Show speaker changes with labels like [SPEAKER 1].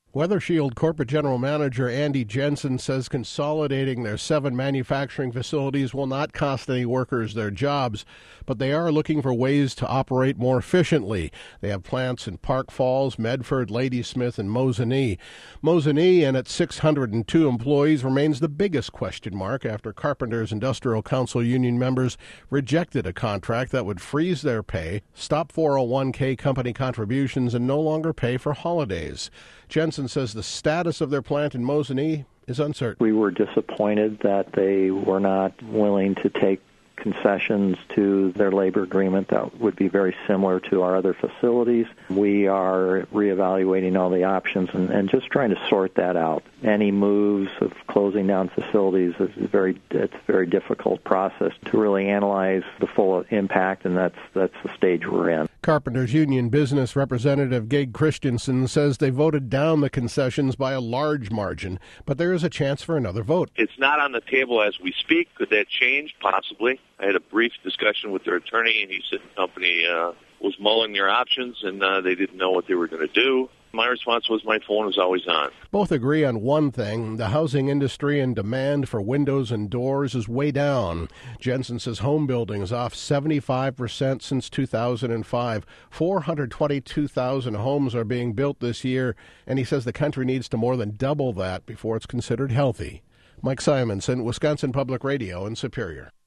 [SPEAKER 1] WeatherShield Corporate General Manager Andy Jensen says consolidating their 7 manufacturing facilities will not cost any workers their jobs, but they are looking for ways to operate more efficiently. They have plants in Park Falls, Medford, Ladysmith, and Mosinee. Mosinee and its 602 employees remains the biggest question mark after Carpenters Industrial Council union members rejected a contract that would freeze their pay, stop 401k company contributions, and no longer pay for holidays. Jensen says the status of their plant in Mosinee is uncertain.
[SPEAKER 2] We were disappointed that they were not willing to take concessions to their labor agreement that would be very similar to our other facilities. We are reevaluating all the options and just trying to sort that out. Any moves of closing down facilities it's a very difficult process to really analyze the full impact, and that's the stage we're in.
[SPEAKER 1] Carpenters Union Business Representative Gage Christensen says they voted down the concessions by a large margin, but there is a chance for another vote.
[SPEAKER 3] It's not on the table as we speak. Could that change? Possibly. I had a brief discussion with their attorney, and he said the company was mulling their options, and they didn't know what they were going to do. My response was my phone was always on.
[SPEAKER 1] Both agree on one thing. The housing industry and demand for windows and doors is way down. Jensen says home building is off 75% since 2005. 422,000 homes are being built this year, and he says the country needs to more than double that before it's considered healthy. Mike Simonson, Wisconsin Public Radio in Superior.